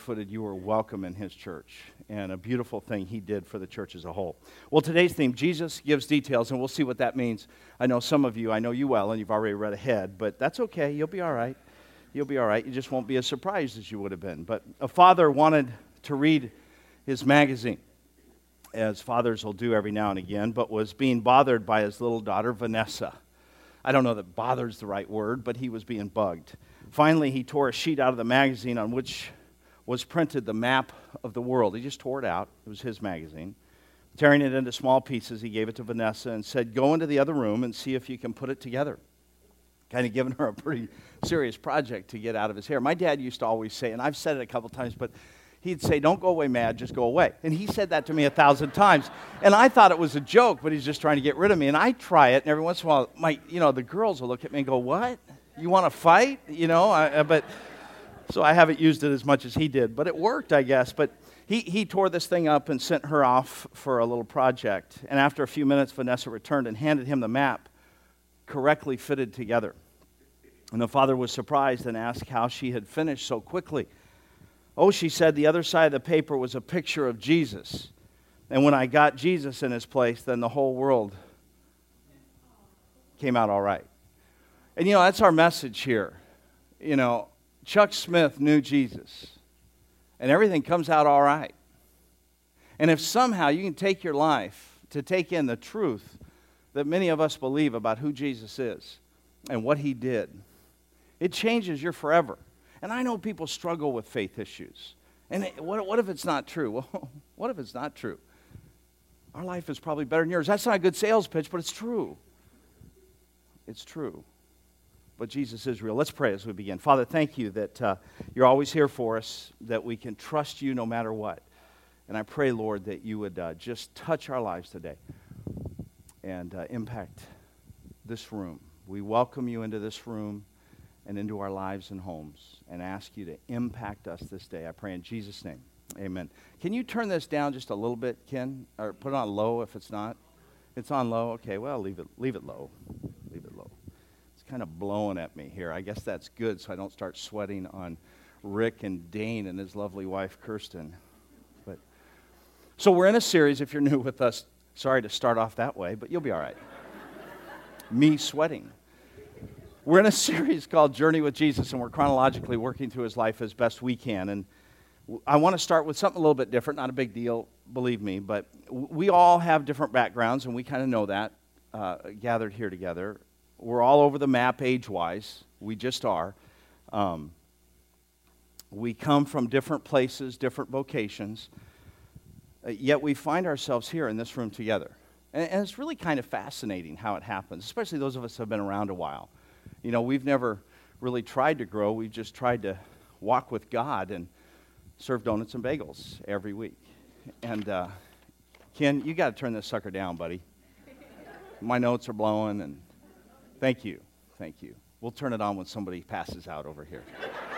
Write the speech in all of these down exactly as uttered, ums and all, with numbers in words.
barefooted, you are welcome in his church. And a beautiful thing he did for the church as a whole. Well, today's theme, Jesus gives details, and we'll see what that means. I know some of you, I know you well, and you've already read ahead, but that's okay. You'll be all right. You'll be all right. You just won't be as surprised as you would have been. But a father wanted to read his magazine, as fathers will do every now and again, but was being bothered by his little daughter, Vanessa. I don't know that bothered's the right word, but he was being bugged. Finally, he tore a sheet out of the magazine on which was printed the map of the world. He just tore it out. It was his magazine. Tearing it into small pieces, he gave it to Vanessa and said, go into the other room and see if you can put it together. Kind of giving her a pretty serious project to get out of his hair. My dad used to always say, and I've said it a couple times, but he'd say, don't go away mad, just go away. And he said that to me a thousand times. And I thought it was a joke, but he's just trying to get rid of me. And I try it, and every once in a while, my, you know, the girls will look at me and go, what? You want to fight? You know, I, but so I haven't used it as much as he did. But it worked, I guess. But he, he tore this thing up and sent her off for a little project. And after a few minutes, Vanessa returned and handed him the map, correctly fitted together. And the father was surprised and asked how she had finished so quickly. Oh, she said, the other side of the paper was a picture of Jesus. And when I got Jesus in his place, then the whole world came out all right. And, you know, that's our message here. You know, Chuck Smith knew Jesus. And everything comes out all right. And if somehow you can take your life to take in the truth that many of us believe about who Jesus is and what he did, it changes your forever. And I know people struggle with faith issues. And it, what, what if it's not true? Well, what if it's not true? Our life is probably better than yours. That's not a good sales pitch, but it's true. It's true. But Jesus is real. Let's pray as we begin. Father, thank you that uh, you're always here for us, that we can trust you no matter what. And I pray, Lord, that you would uh, just touch our lives today and uh, impact this room. We welcome you into this room and into our lives and homes, and ask you to impact us this day. I pray in Jesus' name. Amen. Can you turn this down just a little bit, Ken? Or put it on low if it's not? It's on low? Okay, well, leave it, leave it low. Leave it low. It's kind of blowing at me here. I guess that's good so I don't start sweating on Rick and Dane and his lovely wife, Kirsten. But so we're in a series, if you're new with us. Sorry to start off that way, but you'll be all right. Me sweating. We're in a series called Journey with Jesus, and we're chronologically working through his life as best we can. And I want to start with something a little bit different, not a big deal, believe me, but we all have different backgrounds, and we kind of know that, uh, gathered here together. We're all over the map age-wise. We just are. Um, we come from different places, different vocations, uh, yet we find ourselves here in this room together. And, and it's really kind of fascinating how it happens, especially those of us who have been around a while. You know, we've never really tried to grow. We've just tried to walk with God and serve donuts and bagels every week. And, uh, Ken, you got to turn this sucker down, buddy. My notes are blowing, and thank you. Thank you. We'll turn it on when somebody passes out over here.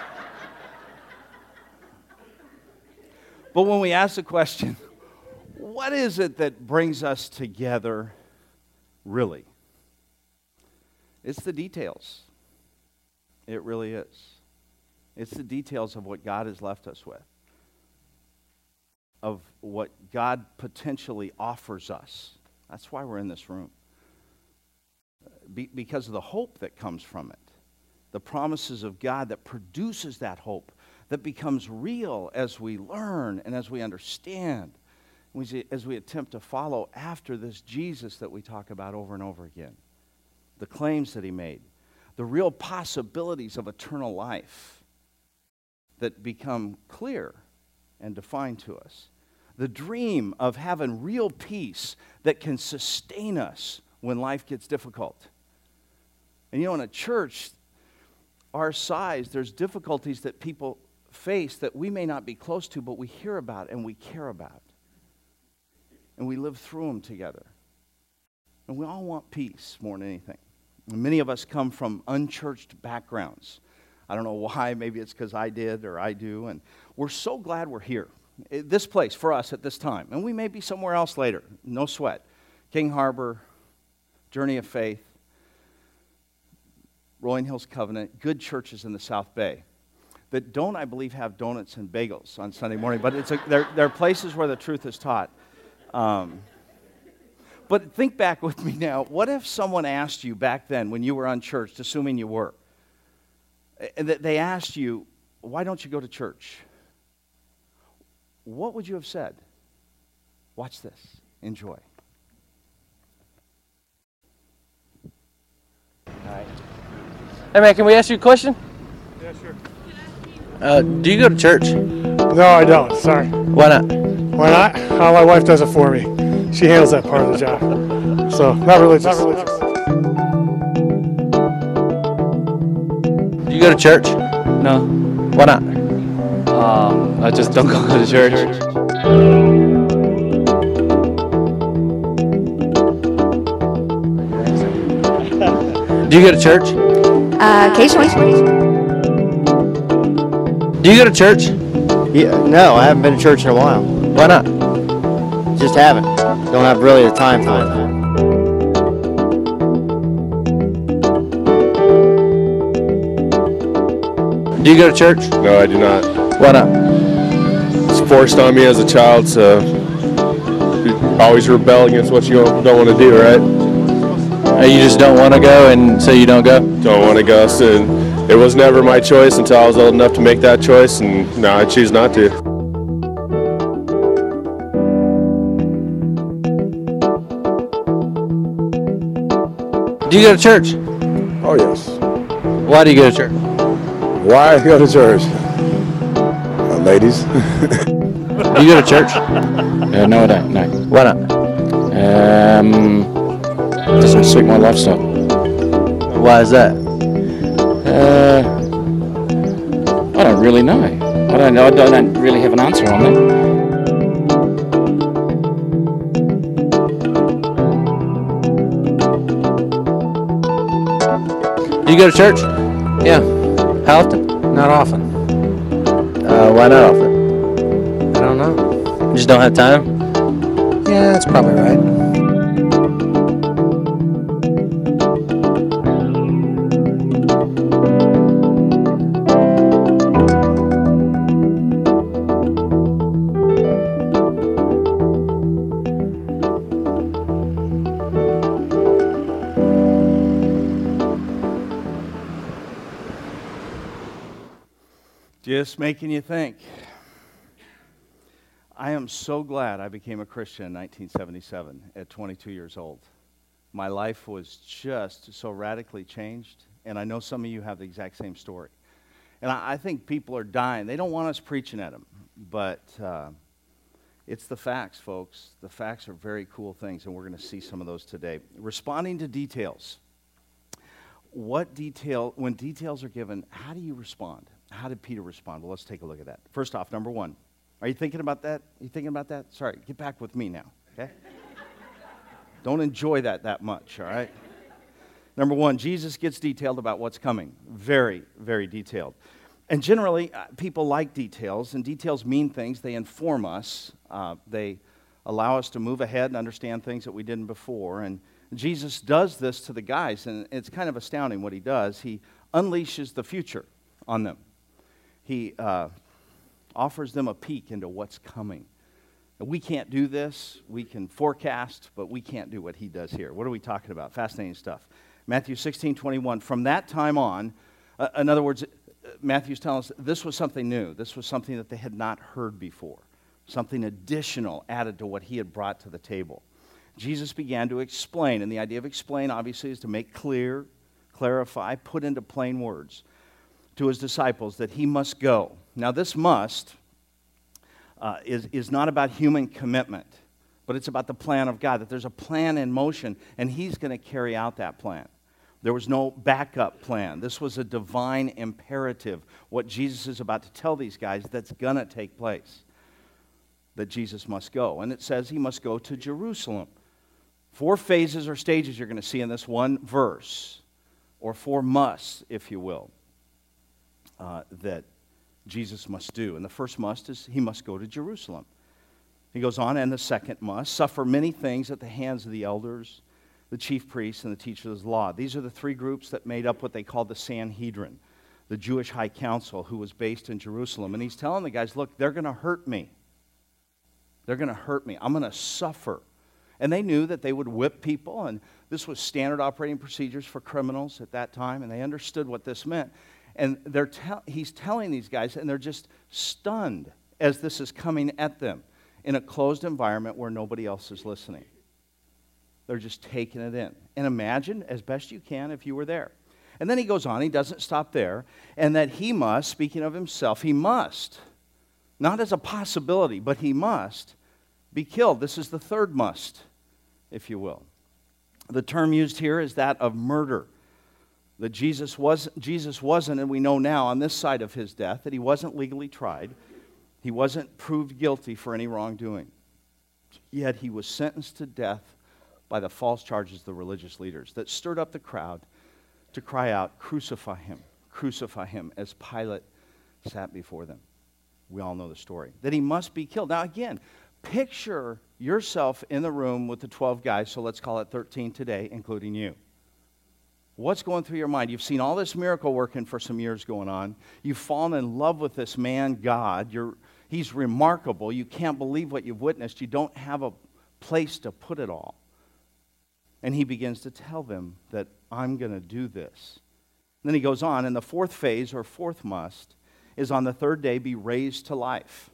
But when we ask the question, what is it that brings us together really? It's the details. It really is. It's the details of what God has left us with, of what God potentially offers us. That's why we're in this room. Be- because of the hope that comes from it. The promises of God that produces that hope, that becomes real as we learn and as we understand, as we attempt to follow after this Jesus that we talk about over and over again. The claims that he made, the real possibilities of eternal life that become clear and defined to us. The dream of having real peace that can sustain us when life gets difficult. And you know, in a church our size, there's difficulties that people face that we may not be close to, but we hear about and we care about. And we live through them together. And we all want peace more than anything. Many of us come from unchurched backgrounds. I don't know why. Maybe it's because I did or I do. And we're so glad we're here. This place for us at this time. And we may be somewhere else later. No sweat. King Harbor, Journey of Faith, Rolling Hills Covenant, good churches in the South Bay. that don't, I believe, have donuts and bagels on Sunday morning. But it's a, they're, they're places where the truth is taught. Um, but think back with me now. What if someone asked you back then when you were unchurched, assuming you were, and that they asked you, why don't you go to church? What would you have said? Watch this. Enjoy. All right. Hey man, can we ask you a question? Yeah, sure. Uh, do you go to church? No, I don't. Sorry. Why not? Why not? Oh, my wife does it for me. She handles that part of the job. So, not religious. Not religious. Do you go to church? No. Why not? Um, I just don't go to church. Do you go to church? Uh, occasionally. Do you go to church? Yeah, no, I haven't been to church in a while. Why not? Just haven't. Don't have really the time for it. Do you go to church? No, I do not. Why not? It's forced on me as a child, so you always rebel against what you don't, don't want to do, right? Or you just don't want to go, and so you don't go? Don't want to go, so it was never my choice until I was old enough to make that choice, and now I choose not to. Do you go to church? Oh, yes. Why do you go to church? Why I go to church? Uh, ladies. Do you go to church? Uh, no, I don't. No. Why not? Um, doesn't suit my lifestyle. Why is that? Uh, I don't really know. I don't know. I don't, I don't really have an answer on that. Do you go to church? Yeah, How often? not often. Uh, why not often? I don't know. You just don't have time? Yeah, that's probably right. Just making you think. I am so glad I became a Christian in nineteen seventy-seven at twenty-two years old. My life was just so radically changed, and I know some of you have the exact same story. And I, I think people are dying. They don't want us preaching at them, but uh, it's the facts, folks. The facts are very cool things, and we're going to see some of those today. Responding to details. What detail, when details are given, how do you respond? How did Peter respond? Well, let's take a look at that. First off, number one. Are you thinking about that? Are you thinking about that? Sorry, get back with me now, okay? Don't enjoy that that much, all right? Number one, Jesus gets detailed about what's coming. Very, very detailed. And generally, uh, people like details, and details mean things. They inform us. Uh, they allow us to move ahead and understand things that we didn't before. And Jesus does this to the guys, and it's kind of astounding what he does. He unleashes the future on them. He uh, offers them a peek into what's coming. And we can't do this. We can forecast, but we can't do what he does here. What are we talking about? Fascinating stuff. Matthew sixteen twenty-one. From that time on, uh, in other words, Matthew's telling us this was something new. This was something that they had not heard before. Something additional added to what he had brought to the table. Jesus began to explain, and the idea of explain, obviously, is to make clear, clarify, put into plain words to his disciples that he must go. Now, this must uh, is, is not about human commitment, but it's about the plan of God, that there's a plan in motion, and he's going to carry out that plan. There was no backup plan. This was a divine imperative, what Jesus is about to tell these guys that's going to take place, that Jesus must go. And it says he must go to Jerusalem. Four phases or stages you're going to see in this one verse, or four musts, if you will, uh, that Jesus must do. And the first must is he must go to Jerusalem. He goes on, and the second must, suffer many things at the hands of the elders, the chief priests, and the teachers of the law. These are the three groups that made up what they called the Sanhedrin. the Jewish high council who was based in Jerusalem. And he's telling the guys, look, they're going to hurt me. They're going to hurt me. I'm going to suffer. And they knew that they would whip people, and this was standard operating procedures for criminals at that time, and they understood what this meant. And they're te- he's telling these guys, and they're just stunned as this is coming at them in a closed environment where nobody else is listening. They're just taking it in. And imagine, as best you can, if you were there. And then he goes on, he doesn't stop there, and that he must, speaking of himself, he must, not as a possibility, but he must be killed. This is the third must, if you will. The term used here is that of murder. That Jesus was Jesus wasn't, and we know now on this side of his death, that he wasn't legally tried. He wasn't proved guilty for any wrongdoing. Yet he was sentenced to death by the false charges of the religious leaders that stirred up the crowd to cry out, crucify him, crucify him, as Pilate sat before them. We all know the story. That he must be killed. Now again, picture yourself in the room with the twelve guys, so let's call it thirteen today, including you. What's going through your mind? You've seen all this miracle working for some years going on. You've fallen in love with this man, God. You're, he's remarkable. You can't believe what you've witnessed. You don't have a place to put it all. And he begins to tell them that I'm going to do this. And then he goes on, and the fourth phase, or fourth must, is on the third day be raised to life.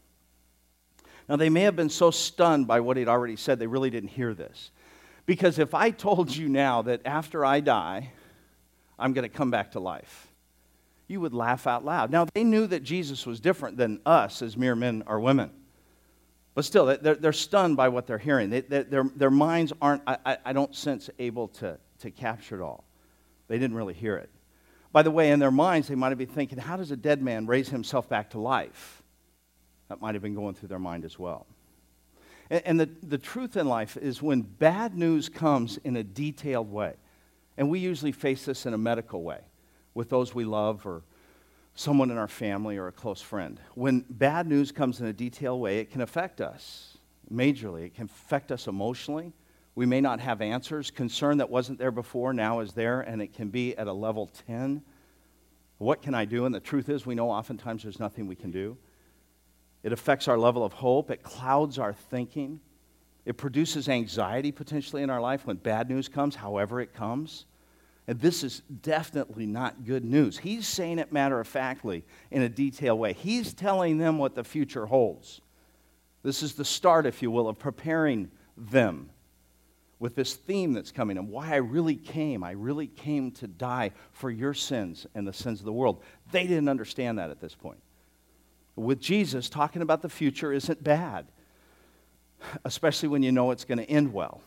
Now, they may have been so stunned by what he'd already said, they really didn't hear this. Because if I told you now that after I die, I'm going to come back to life, you would laugh out loud. Now, they knew that Jesus was different than us as mere men or women. But still, they're, they're stunned by what they're hearing. They, they, their, their minds aren't, I, I don't sense, able to, to capture it all. They didn't really hear it. By the way, in their minds, they might have been thinking, how does a dead man raise himself back to life? That might have been going through their mind as well. And, and the, the truth in life is when bad news comes in a detailed way, and we usually face this in a medical way with those we love or someone in our family or a close friend. When bad news comes in a detailed way, it can affect us majorly. It can affect us emotionally. We may not have answers. Concern that wasn't there before now is there, and it can be at a level ten. What can I do? And the truth is, we know oftentimes there's nothing we can do. It affects our level of hope. It clouds our thinking. It produces anxiety potentially in our life when bad news comes, however it comes. And this is definitely not good news. He's saying it matter-of-factly in a detailed way. He's telling them what the future holds. This is the start, if you will, of preparing them with this theme that's coming and why I really came. I really came to die for your sins and the sins of the world. They didn't understand that at this point. With Jesus, talking about the future isn't bad, especially when you know it's going to end well.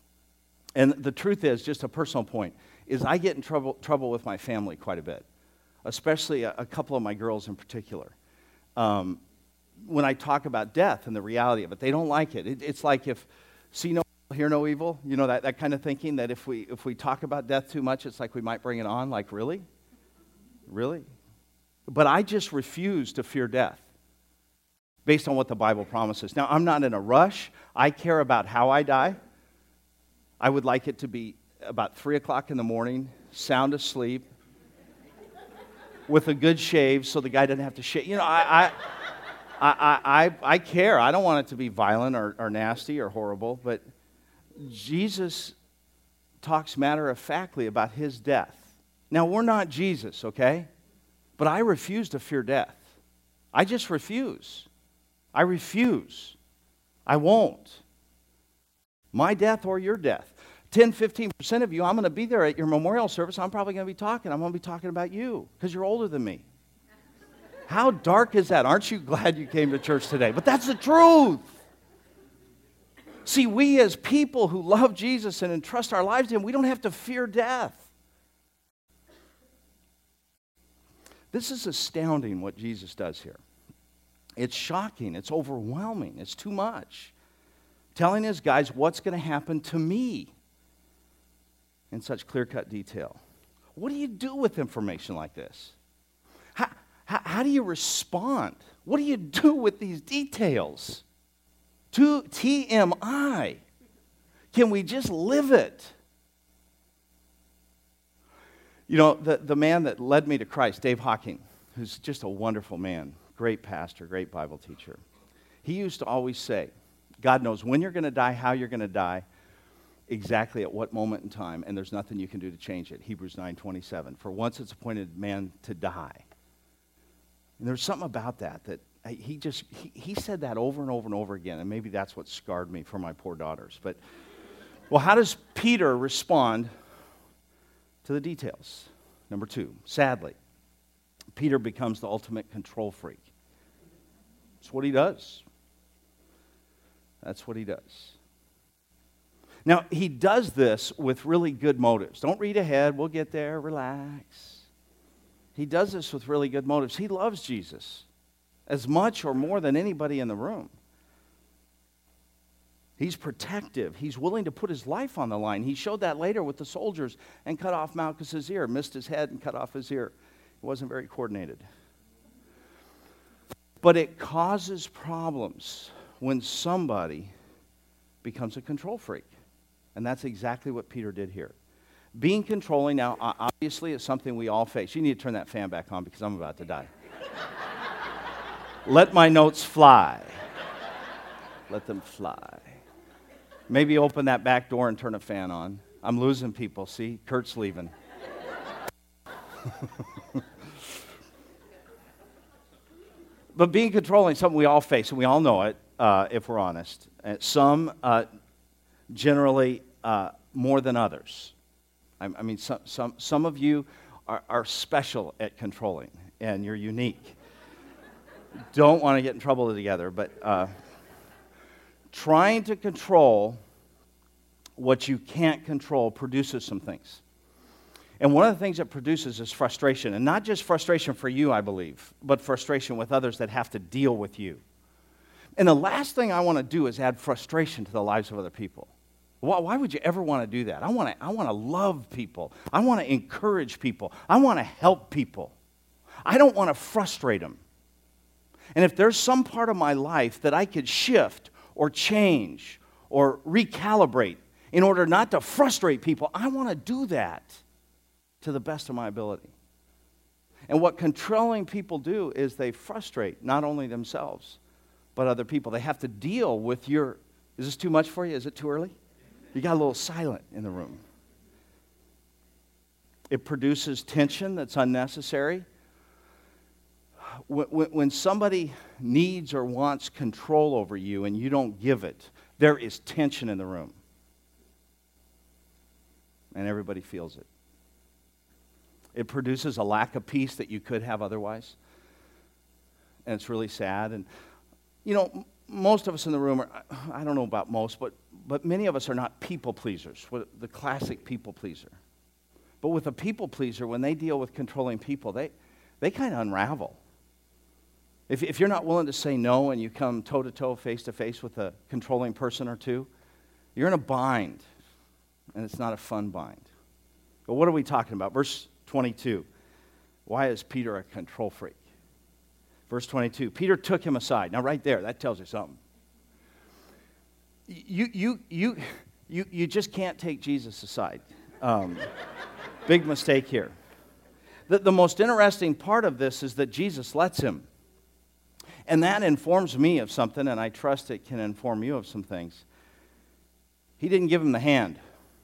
And the truth is, just a personal point, is I get in trouble trouble with my family quite a bit, especially a, a couple of my girls in particular. Um, when I talk about death and the reality of it, they don't like it. it it's like if see no evil, hear no evil, you know, that, that kind of thinking, that if we if we talk about death too much, it's like we might bring it on. Like, really? Really? But I just refuse to fear death based on what the Bible promises. Now, I'm not in a rush. I care about how I die. I would like it to be about three o'clock in the morning, sound asleep, with a good shave so the guy doesn't have to shave. You know, I I, I, I, I care. I don't want it to be violent or, or nasty or horrible, but Jesus talks matter-of-factly about his death. Now, we're not Jesus, okay? But I refuse to fear death. I just refuse. I refuse. I won't. My death or your death. ten, fifteen percent of you, I'm going to be there at your memorial service. I'm probably going to be talking. I'm going to be talking about you because you're older than me. How dark is that? Aren't you glad you came to church today? But that's the truth. See, we as people who love Jesus and entrust our lives to him, we don't have to fear death. This is astounding what Jesus does here. It's shocking. It's overwhelming. It's too much. Telling his guys what's going to happen to me in such clear-cut detail. What do you do with information like this? How, how, how do you respond? What do you do with these details? To T M I. Can we just live it? You know, the, the man that led me to Christ, Dave Hawking, who's just a wonderful man, great pastor, great Bible teacher, he used to always say, God knows when you're going to die, how you're going to die, exactly at what moment in time, and there's nothing you can do to change it. Hebrews nine twenty-seven. For once it's appointed man to die. And there's something about that that he just, he, he said that over and over and over again, and maybe that's what scarred me for my poor daughters. But, well, how does Peter respond to the details? Number two, sadly, Peter becomes the ultimate control freak. That's what he does. That's what he does. Now, he does this with really good motives. Don't read ahead. We'll get there. Relax. He does this with really good motives. He loves Jesus as much or more than anybody in the room. He's protective. He's willing to put his life on the line. He showed that later with the soldiers and cut off Malchus's ear, missed his head and cut off his ear. It wasn't very coordinated. But it causes problems when somebody becomes a control freak. And that's exactly what Peter did here. Being controlling now, obviously, is something we all face. You need to turn that fan back on because I'm about to die. Let my notes fly. Let them fly. Maybe open that back door and turn a fan on. I'm losing people. See, Kurt's leaving. But being controlling is something we all face, and we all know it, uh, if we're honest. Uh, some uh, generally uh, more than others. I, I mean, some, some, some of you are, are special at controlling, and you're unique. Don't want to get in trouble together, but uh, trying to control what you can't control produces some things. And one of the things it produces is frustration, and not just frustration for you, I believe, but frustration with others that have to deal with you. And the last thing I want to do is add frustration to the lives of other people. Why, why would you ever want to do that? I want to I want to love people. I want to encourage people. I want to help people. I don't want to frustrate them. And if there's some part of my life that I could shift or change or recalibrate in order not to frustrate people, I want to do that to the best of my ability. And what controlling people do is they frustrate not only themselves, but other people. They have to deal with your, is this too much for you? Is it too early? You got a little silent in the room. It produces tension that's unnecessary. When somebody needs or wants control over you and you don't give it, there is tension in the room. And everybody feels it. It produces a lack of peace that you could have otherwise. And it's really sad. And, you know, most of us in the room are, I don't know about most, but, but many of us are not people pleasers, the classic people pleaser. But with a people pleaser, when they deal with controlling people, they, they kind of unravel. If, if you're not willing to say no and you come toe-to-toe, face-to-face with a controlling person or two, you're in a bind, and it's not a fun bind. But what are we talking about? Verse twenty-two. Why is Peter a control freak? Verse twenty-two. Peter took him aside. Now, right there, that tells you something. You, you, you, you, you just can't take Jesus aside. Um, big mistake here. The, the most interesting part of this is that Jesus lets him. And that informs me of something, and I trust it can inform you of some things. He didn't give him the hand.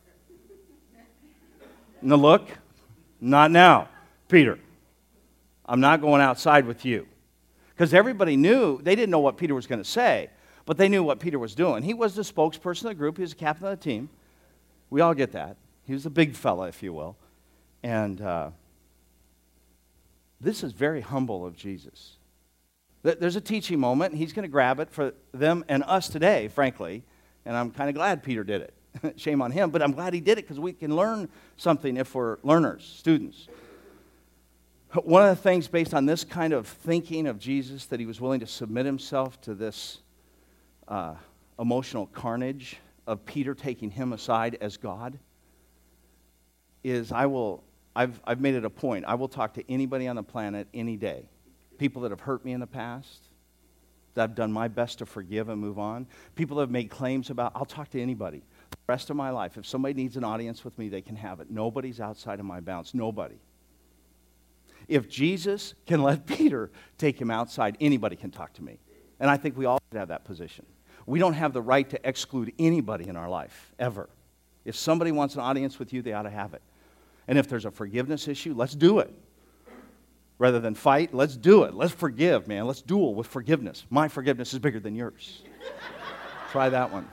Now look, not now, Peter. I'm not going outside with you. Because everybody knew, they didn't know what Peter was going to say, but they knew what Peter was doing. He was the spokesperson of the group. He was the captain of the team. We all get that. He was a big fella, if you will. And uh, this is very humble of Jesus. There's a teaching moment, and he's going to grab it for them and us today, frankly. And I'm kind of glad Peter did it. Shame on him, but I'm glad he did it because we can learn something if we're learners, students. One of the things based on this kind of thinking of Jesus, that he was willing to submit himself to this uh, emotional carnage of Peter taking him aside as God, is I will, I've, I've made it a point, I will talk to anybody on the planet any day. People that have hurt me in the past, that I've done my best to forgive and move on. People that have made claims about, I'll talk to anybody. the rest of my life, if somebody needs an audience with me, they can have it. Nobody's outside of my bounds. Nobody. If Jesus can let Peter take him outside, anybody can talk to me. And I think we all should have that position. We don't have the right to exclude anybody in our life, ever. If somebody wants an audience with you, they ought to have it. And if there's a forgiveness issue, let's do it. Rather than fight, let's do it. Let's forgive, man. Let's duel with forgiveness. My forgiveness is bigger than yours. Try that one.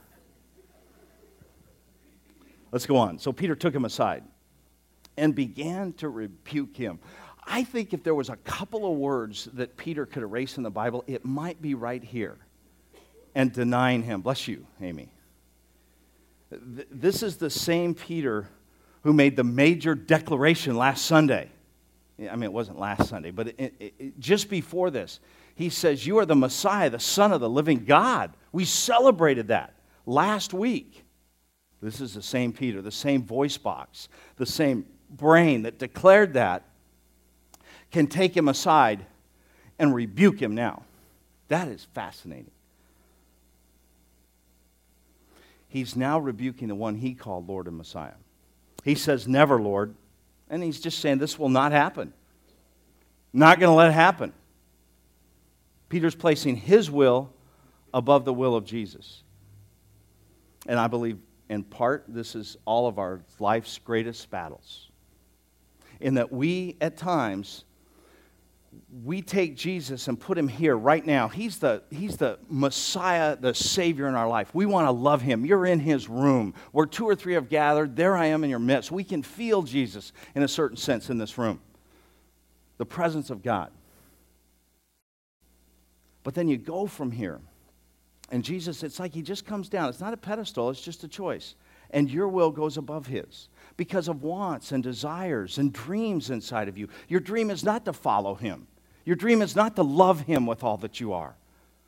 Let's go on. So Peter took him aside and began to rebuke him. I think if there was a couple of words that Peter could erase in the Bible, it might be right here. And denying him. Bless you, Amy. Th- this is the same Peter who made the major declaration last Sunday. I mean, it wasn't last Sunday, but it, it, it, just before this, he says, "You are the Messiah, the Son of the living God." We celebrated that last week. This is the same Peter, the same voice box, the same brain that declared that, can take him aside and rebuke him now. That is fascinating. He's now rebuking the one he called Lord and Messiah. He says, "Never, Lord." And he's just saying, this will not happen. Not going to let it happen. Peter's placing his will above the will of Jesus. And I believe, in part, this is all of our life's greatest battles. In that we, at times, we take Jesus and put him here right now. He's the, he's the Messiah, the Savior in our life. We want to love him. You're in his room. Where two or three have gathered, there I am in your midst. We can feel Jesus in a certain sense in this room. The presence of God. But then you go from here. And Jesus, it's like he just comes down. It's not a pedestal, it's just a choice. And your will goes above his because of wants and desires and dreams inside of you. Your dream is not to follow him. Your dream is not to love him with all that you are.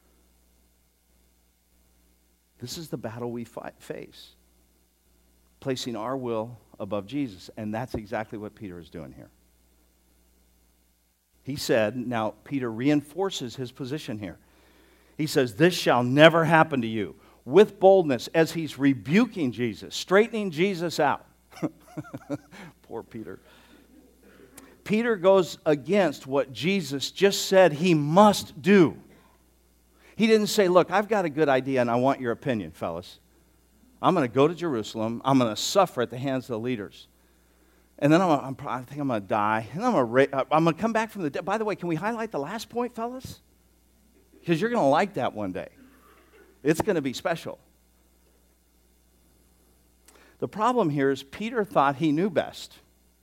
This is the battle we fight, face. Placing our will above Jesus. And that's exactly what Peter is doing here. He said, now Peter reinforces his position here. He says, "This shall never happen to you." With boldness, as he's rebuking Jesus, straightening Jesus out. Poor Peter. Peter goes against what Jesus just said he must do. He didn't say, "Look, I've got a good idea and I want your opinion, fellas. I'm going to go to Jerusalem. I'm going to suffer at the hands of the leaders. And then I'm, I'm, I think I'm going to die. And I'm going to I'm going to come back from the dead." By the way, can we highlight the last point, fellas? Because you're going to like that one day. It's going to be special. The problem here is Peter thought he knew best.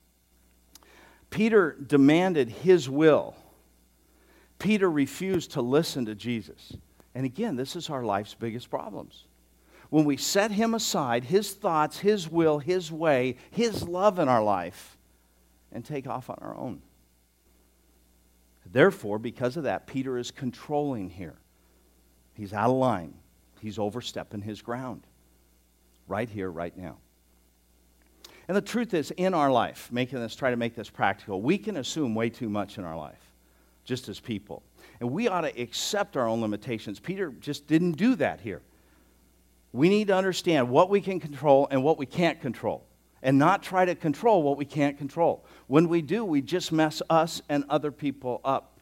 Peter demanded his will. Peter refused to listen to Jesus. And again, this is our life's biggest problems. When we set him aside, his thoughts, his will, his way, his love in our life, and take off on our own. Therefore, because of that, Peter is controlling here. He's out of line. He's overstepping his ground. Right here, right now. And the truth is, in our life, making this, try to make this practical, we can assume way too much in our life, just as people. And we ought to accept our own limitations. Peter just didn't do that here. We need to understand what we can control and what we can't control, and not try to control what we can't control. When we do, we just mess us and other people up.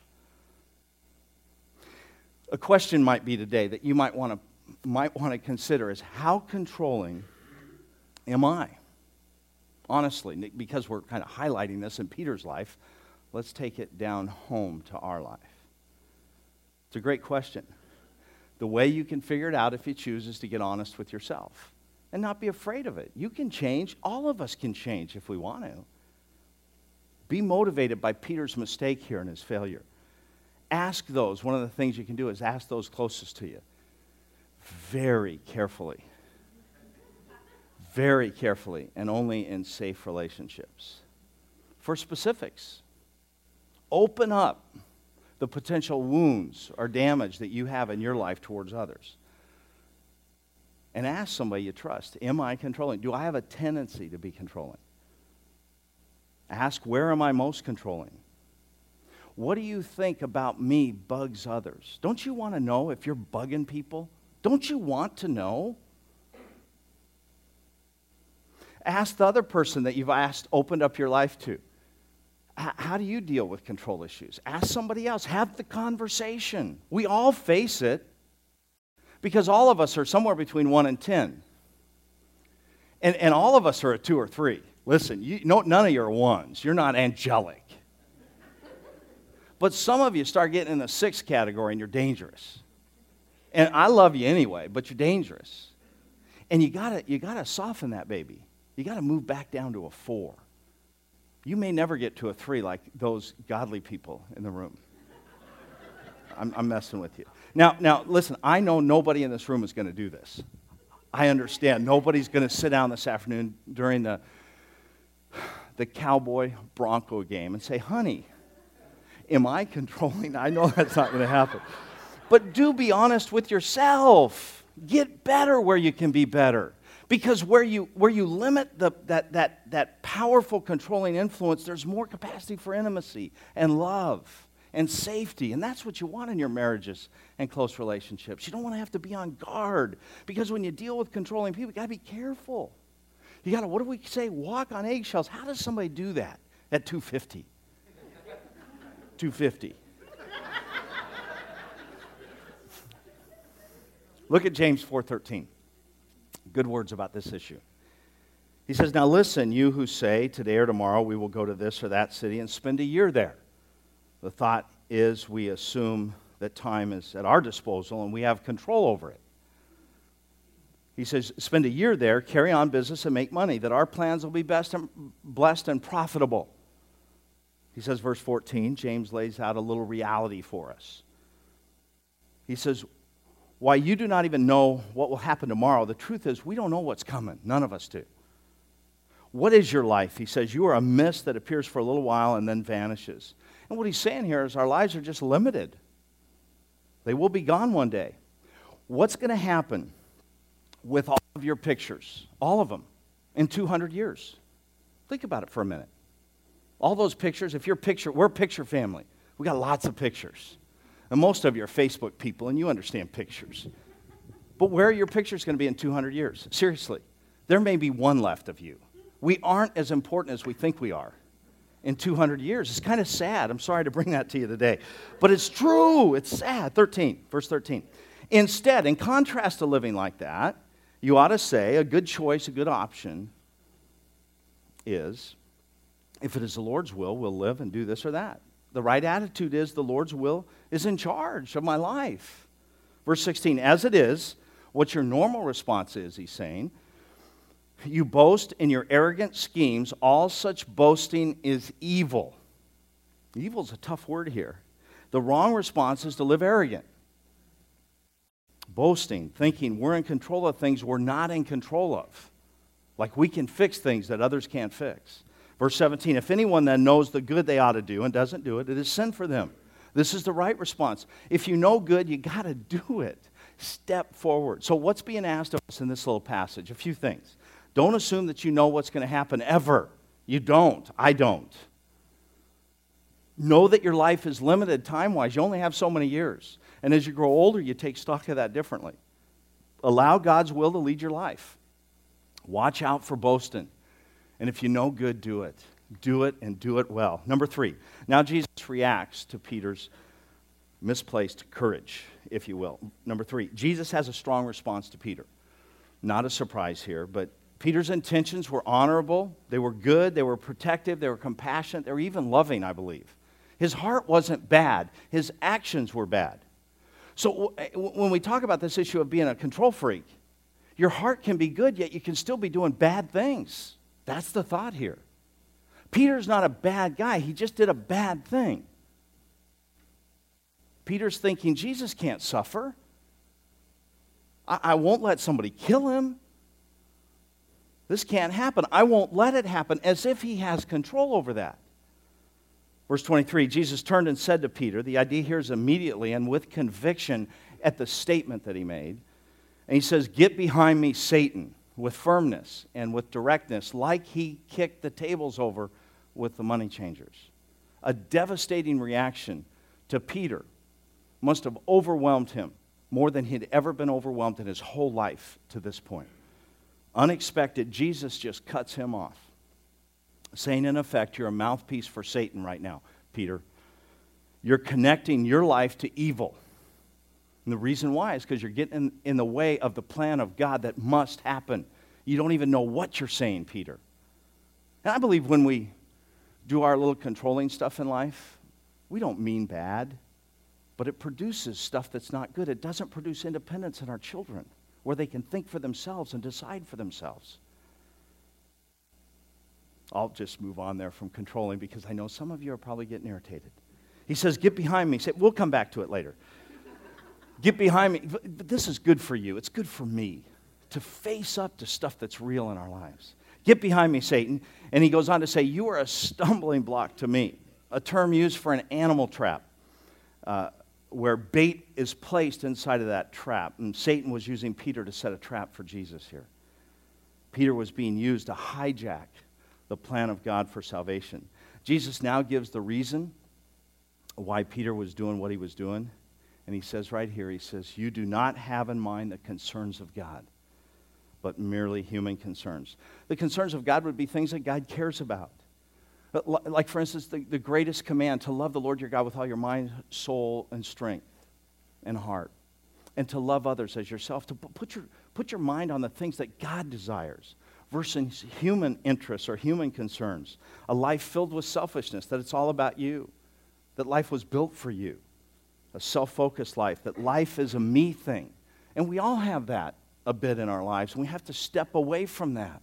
A question might be today that you might want to might want to consider is, how controlling am I? Honestly, because we're kind of highlighting this in Peter's life, let's take it down home to our life. It's a great question. The way you can figure it out, if you choose, is to get honest with yourself and not be afraid of it. You can change. All of us can change if we want to. Be motivated by Peter's mistake here and his failure. Ask those. One of the things you can do is ask those closest to you very carefully. Very carefully, and only in safe relationships. For specifics, open up the potential wounds or damage that you have in your life towards others. And ask somebody you trust, am I controlling? Do I have a tendency to be controlling? Ask, where am I most controlling? What do you think about me bugs others? Don't you want to know if you're bugging people? Don't you want to know? Ask the other person that you've asked, opened up your life to. H- how do you deal with control issues? Ask somebody else. Have the conversation. We all face it because all of us are somewhere between one and ten. And, and all of us are a two or three. Listen, you, no, none of you are ones. You're not angelic. But some of you start getting in the sixth category and you're dangerous. And I love you anyway, but you're dangerous. And you gotta, you gotta soften that baby. You gotta move back down to a four. You may never get to a three like those godly people in the room. I'm, I'm messing with you. Now, now, listen, I know nobody in this room is going to do this. I understand. Nobody's going to sit down this afternoon during the, the Cowboy-Bronco game and say, honey, am I controlling? I know that's not going to happen. But do be honest with yourself. Get better where you can be better. Because where you, where you limit the, that, that, that powerful controlling influence, there's more capacity for intimacy and love and safety. And that's what you want in your marriages and close relationships. You don't want to have to be on guard. Because when you deal with controlling people, you got to be careful. You got to, what do we say? Walk on eggshells. How does somebody do that at two fifty? two fifty. Look at James four thirteen. Good words about this issue. He says, now listen, you who say, today or tomorrow we will go to this or that city and spend a year there. The thought is we assume that time is at our disposal and we have control over it. He says, spend a year there, carry on business and make money, that our plans will be best and blessed and profitable. He says, verse fourteen, James lays out a little reality for us. He says, why you do not even know what will happen tomorrow, the truth is we don't know what's coming. None of us do. What is your life? He says, you are a mist that appears for a little while and then vanishes. And what he's saying here is our lives are just limited. They will be gone one day. What's going to happen with all of your pictures, all of them, in two hundred years? Think about it for a minute. All those pictures, if you're picture, we're a picture family. We got lots of pictures. And most of you are Facebook people, and you understand pictures. But where are your pictures going to be in two hundred years? Seriously, there may be one left of you. We aren't as important as we think we are in two hundred years. It's kind of sad. I'm sorry to bring that to you today. But it's true. It's sad. thirteen, verse thirteen. Instead, in contrast to living like that, you ought to say a good choice, a good option is, if it is the Lord's will, we'll live and do this or that. The right attitude is the Lord's will is in charge of my life. Verse sixteen, as it is, what your normal response is, he's saying, you boast in your arrogant schemes. All such boasting is evil. Evil is a tough word here. The wrong response is to live arrogant. Boasting, thinking we're in control of things we're not in control of. Like we can fix things that others can't fix. Verse seventeen, if anyone then knows the good they ought to do and doesn't do it, it is sin for them. This is the right response. If you know good, you got to do it. Step forward. So what's being asked of us in this little passage? A few things. Don't assume that you know what's going to happen ever. You don't. I don't. Know that your life is limited time-wise. You only have so many years. And as you grow older, you take stock of that differently. Allow God's will to lead your life. Watch out for boasting. And if you know good, do it. Do it and do it well. Number three, now Jesus reacts to Peter's misplaced courage, if you will. Number three, Jesus has a strong response to Peter. Not a surprise here, but Peter's intentions were honorable. They were good. They were protective. They were compassionate. They were even loving, I believe. His heart wasn't bad. His actions were bad. So when we talk about this issue of being a control freak, your heart can be good, yet you can still be doing bad things. That's the thought here. Peter's not a bad guy. He just did a bad thing. Peter's thinking, Jesus can't suffer. I, I won't let somebody kill him. This can't happen. I won't let it happen, as if he has control over that. Verse twenty-three, Jesus turned and said to Peter, the idea here is immediately and with conviction at the statement that he made. And he says, get behind me, Satan, with firmness and with directness, like he kicked the tables over with the money changers. A devastating reaction to Peter must have overwhelmed him more than he'd ever been overwhelmed in his whole life to this point. Unexpected, Jesus just cuts him off, saying, in effect, you're a mouthpiece for Satan right now, Peter. You're connecting your life to evil. And the reason why is because you're getting in, in the way of the plan of God that must happen. You don't even know what you're saying, Peter. And I believe when we do our little controlling stuff in life, we don't mean bad, but it produces stuff that's not good. It doesn't produce independence in our children, where they can think for themselves and decide for themselves. I'll just move on there from controlling because I know some of you are probably getting irritated. He says, get behind me. Say, we'll come back to it later. Get behind me. But this is good for you. It's good for me to face up to stuff that's real in our lives. Get behind me, Satan. And he goes on to say, you are a stumbling block to me, a term used for an animal trap. Uh, where bait is placed inside of that trap. And Satan was using Peter to set a trap for Jesus here. Peter was being used to hijack the plan of God for salvation. Jesus now gives the reason why Peter was doing what he was doing. And he says right here, he says, you do not have in mind the concerns of God, but merely human concerns. The concerns of God would be things that God cares about. Like, for instance, the, the greatest command, to love the Lord your God with all your mind, soul, and strength and heart. And to love others as yourself. To put your, put your mind on the things that God desires versus human interests or human concerns. A life filled with selfishness, that it's all about you. That life was built for you. A self-focused life, that life is a me thing. And we all have that a bit in our lives, and we have to step away from that.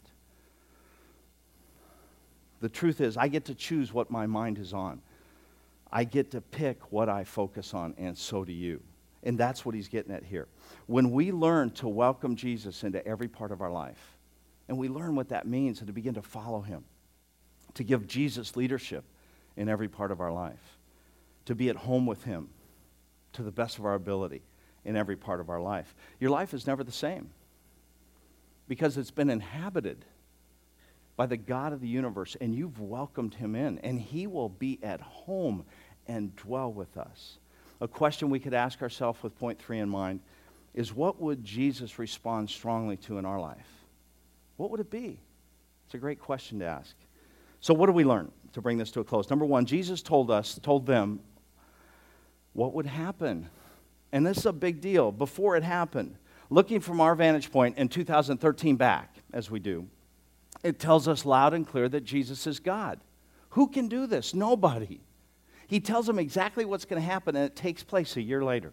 The truth is, I get to choose what my mind is on. I get to pick what I focus on, and so do you. And that's what he's getting at here. When we learn to welcome Jesus into every part of our life, and we learn what that means, and to begin to follow him, to give Jesus leadership in every part of our life, to be at home with him to the best of our ability in every part of our life, your life is never the same because it's been inhabited by the God of the universe, and you've welcomed him in, and he will be at home and dwell with us. A question we could ask ourselves with point three in mind is, what would Jesus respond strongly to in our life? What would it be? It's a great question to ask. So what do we learn to bring this to a close? Number one, Jesus told us, told them what would happen. And this is a big deal. Before it happened, looking from our vantage point in two thousand thirteen back, as we do, it tells us loud and clear that Jesus is God. Who can do this? Nobody. He tells them exactly what's going to happen, and it takes place a year later.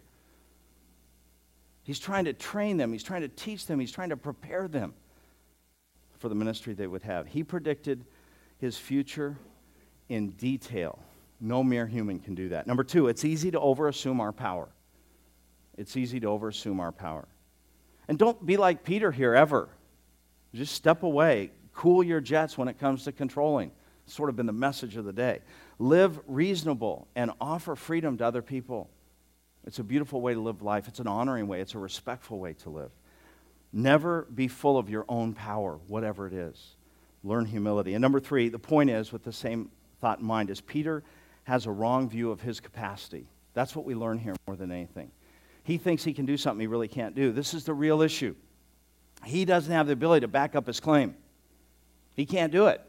He's trying to train them. He's trying to teach them. He's trying to prepare them for the ministry they would have. He predicted his future in detail. No mere human can do that. Number two, it's easy to overassume our power. It's easy to overassume our power. And don't be like Peter here ever. Just step away. Cool your jets when it comes to controlling. It's sort of been the message of the day. Live reasonable and offer freedom to other people. It's a beautiful way to live life. It's an honoring way. It's a respectful way to live. Never be full of your own power, whatever it is. Learn humility. And number three, the point is, with the same thought in mind, is Peter has a wrong view of his capacity. That's what we learn here more than anything. He thinks he can do something he really can't do. This is the real issue. He doesn't have the ability to back up his claim. He can't do it.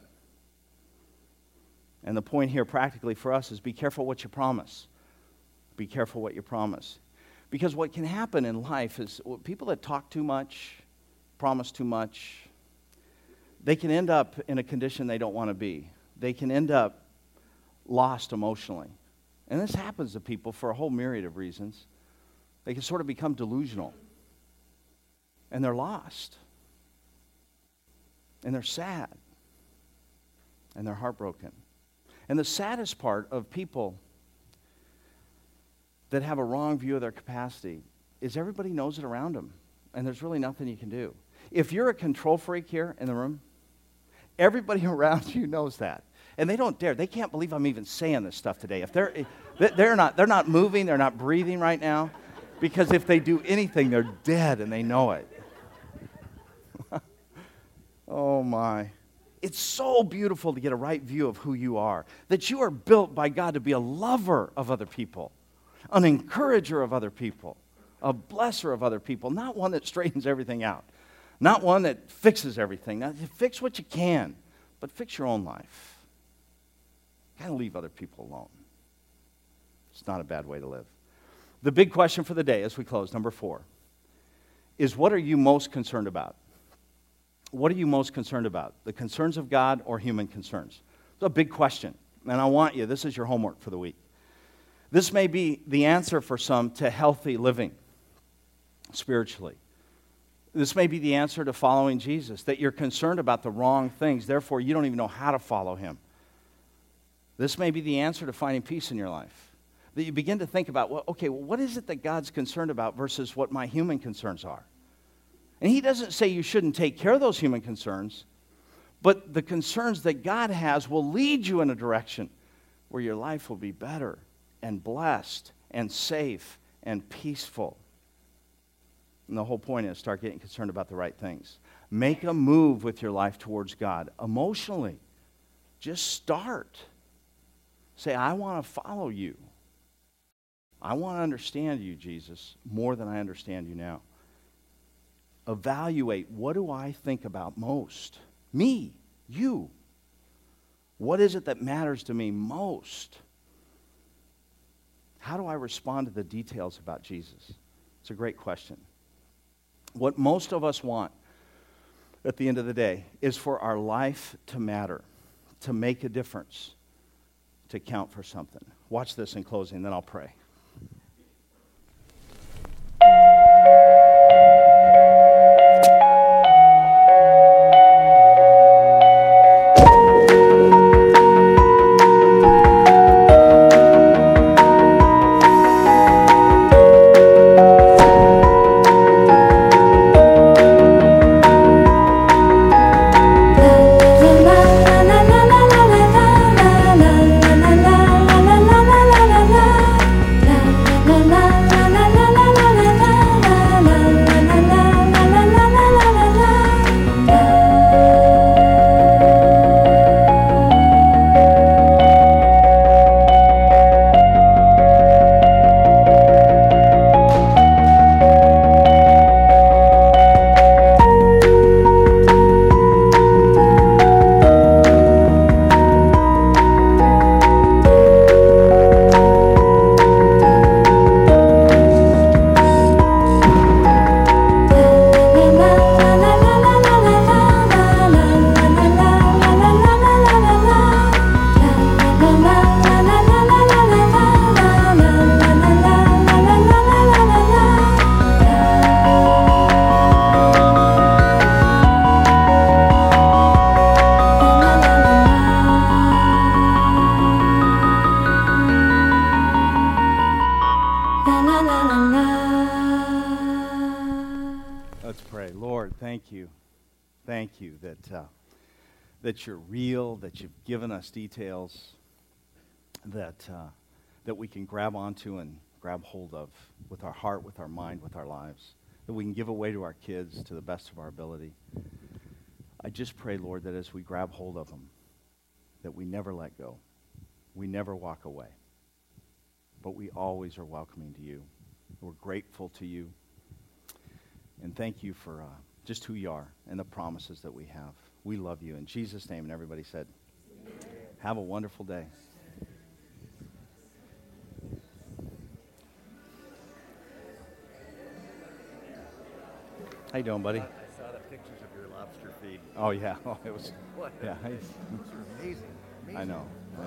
And the point here practically for us is, be careful what you promise. Be careful what you promise. Because what can happen in life is, people that talk too much, promise too much, they can end up in a condition they don't want to be. They can end up lost emotionally. And this happens to people for a whole myriad of reasons. They can sort of become delusional. And they're lost. And they're sad. And they're heartbroken. And the saddest part of people that have a wrong view of their capacity is everybody knows it around them. And there's really nothing you can do. If you're a control freak here in the room, everybody around you knows that. And they don't dare. They can't believe I'm even saying this stuff today. If they're, they're not, they're not moving, they're not breathing right now. Because if they do anything, they're dead and they know it. Oh my. It's so beautiful to get a right view of who you are. That you are built by God to be a lover of other people. An encourager of other people. A blesser of other people. Not one that straightens everything out. Not one that fixes everything. Now, fix what you can, but fix your own life. Kind of leave other people alone. It's not a bad way to live. The big question for the day as we close, number four, is what are you most concerned about? What are you most concerned about? The concerns of God or human concerns? It's a big question, and I want you, this is your homework for the week. This may be the answer for some to healthy living spiritually. This may be the answer to following Jesus, that you're concerned about the wrong things, therefore you don't even know how to follow him. This may be the answer to finding peace in your life, that you begin to think about, well, okay, well, what is it that God's concerned about versus what my human concerns are? And he doesn't say you shouldn't take care of those human concerns, but the concerns that God has will lead you in a direction where your life will be better and blessed and safe and peaceful. And the whole point is start getting concerned about the right things. Make a move with your life towards God emotionally. Just start. Say, I want to follow you. I want to understand you, Jesus, more than I understand you now. Evaluate, what do I think about most? Me, you. What is it that matters to me most? How do I respond to the details about Jesus? It's a great question. What most of us want at the end of the day is for our life to matter, to make a difference, to count for something. Watch this in closing, then I'll pray. Thank you that uh, that you're real, that you've given us details that uh, that we can grab onto and grab hold of with our heart, with our mind, with our lives, that we can give away to our kids to the best of our ability. I just pray, Lord, that as we grab hold of them, that we never let go. We never walk away. But we always are welcoming to you. We're grateful to you. And thank you for uh, just who you are and the promises that we have. We love you. In Jesus' name, and everybody said, amen. Have a wonderful day. How you doing, buddy? I saw the pictures of your lobster feed. Oh, yeah. Oh, it was, What? yeah. Those are amazing. amazing. I know.